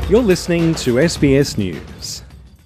You're listening to SBS News.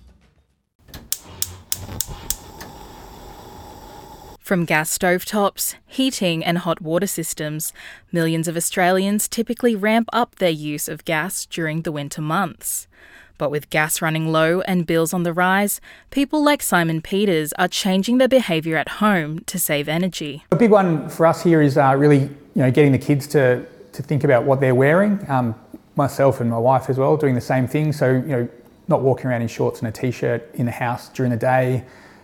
From gas stovetops, heating and hot water systems, millions of Australians typically ramp up their use of gas during the winter months. But with gas running low and bills on the rise, people like Simon Peters are changing their behaviour at home to save energy. A big one for us here is really getting the kids to think about what they're wearing. Myself and my wife as well doing the same thing. So, not walking around in shorts and a t-shirt in the house during the day.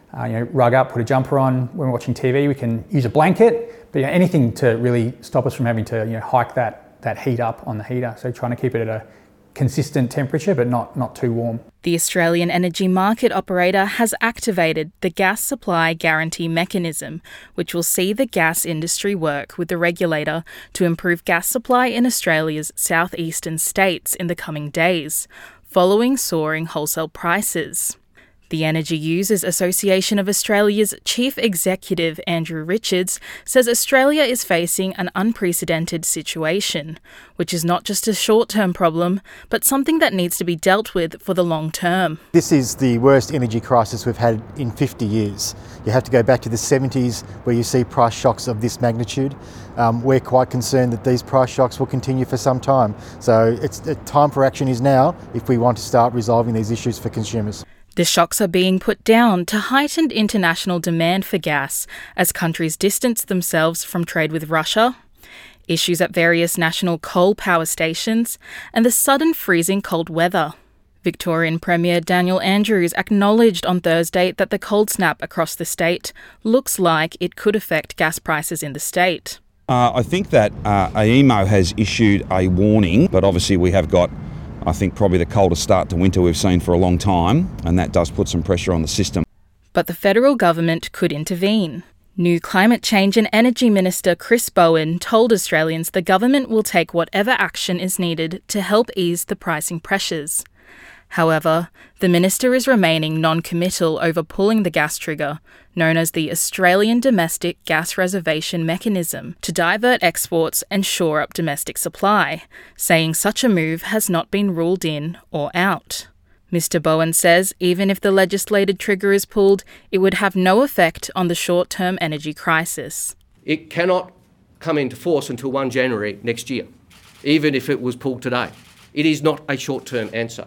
Rug up, put a jumper on. When we're watching TV, we can use a blanket. But anything to really stop us from having to hike that heat up on the heater. So trying to keep it at a consistent temperature, but not too warm. The Australian Energy Market Operator has activated the Gas Supply Guarantee Mechanism, which will see the gas industry work with the regulator to improve gas supply in Australia's southeastern states in the coming days, following soaring wholesale prices. The Energy Users Association of Australia's Chief Executive Andrew Richards says Australia is facing an unprecedented situation, which is not just a short-term problem, but something that needs to be dealt with for the long term. This is the worst energy crisis we've had in 50 years. You have to go back to the 70s where you see price shocks of this magnitude. We're quite concerned that these price shocks will continue for some time. So the time for action is now if we want to start resolving these issues for consumers. The shocks are being put down to heightened international demand for gas as countries distance themselves from trade with Russia, issues at various national coal power stations, and the sudden freezing cold weather. Victorian Premier Daniel Andrews acknowledged on Thursday that the cold snap across the state looks like it could affect gas prices in the state. I think that AEMO has issued a warning, but obviously we have got probably the coldest start to winter we've seen for a long time, and that does put some pressure on the system. But the federal government could intervene. New Climate Change and Energy Minister Chris Bowen told Australians the government will take whatever action is needed to help ease the pricing pressures. However, the minister is remaining non-committal over pulling the gas trigger, known as the Australian Domestic Gas Reservation Mechanism, to divert exports and shore up domestic supply, saying such a move has not been ruled in or out. Mr. Bowen says even if the legislated trigger is pulled, it would have no effect on the short-term energy crisis. It cannot come into force until 1 January next year, even if it was pulled today. It is not a short-term answer.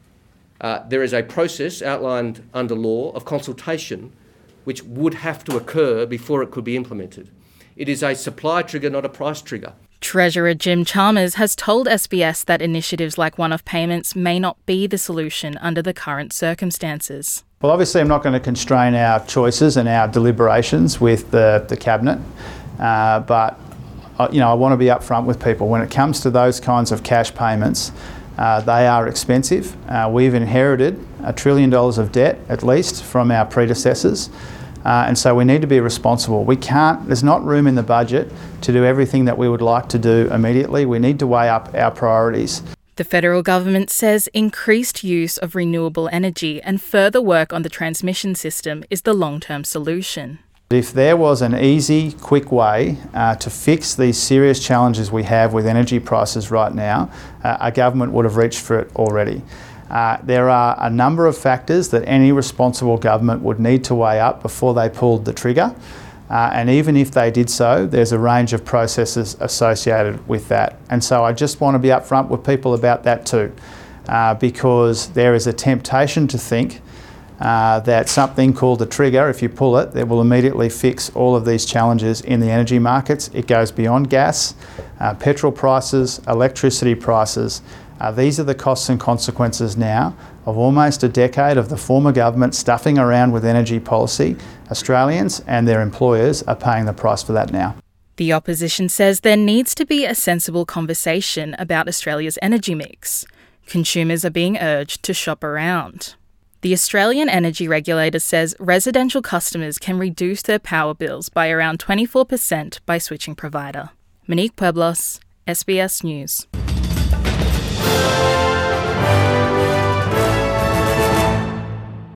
There is a process outlined under law of consultation which would have to occur before it could be implemented. It is a supply trigger, not a price trigger. Treasurer Jim Chalmers has told SBS that initiatives like one-off payments may not be the solution under the current circumstances. Well, obviously I'm not going to constrain our choices and our deliberations with the Cabinet, but I want to be upfront with people. When it comes to those kinds of cash payments, they are expensive. We've inherited $1 trillion of debt, at least, from our predecessors. And so we need to be responsible. There's not room in the budget to do everything that we would like to do immediately. We need to weigh up our priorities. The federal government says increased use of renewable energy and further work on the transmission system is the long-term solution. If there was an easy, quick way to fix these serious challenges we have with energy prices right now, a government would have reached for it already. There are a number of factors that any responsible government would need to weigh up before they pulled the trigger. And even if they did so, there's a range of processes associated with that. And so I just want to be upfront with people about that too, because there is a temptation to think that something called a trigger, if you pull it, that will immediately fix all of these challenges in the energy markets. It goes beyond gas, petrol prices, electricity prices. These are the costs and consequences now of almost a decade of the former government stuffing around with energy policy. Australians and their employers are paying the price for that now. The opposition says there needs to be a sensible conversation about Australia's energy mix. Consumers are being urged to shop around. The Australian Energy Regulator says residential customers can reduce their power bills by around 24% by switching provider. Monique Pueblos, SBS News.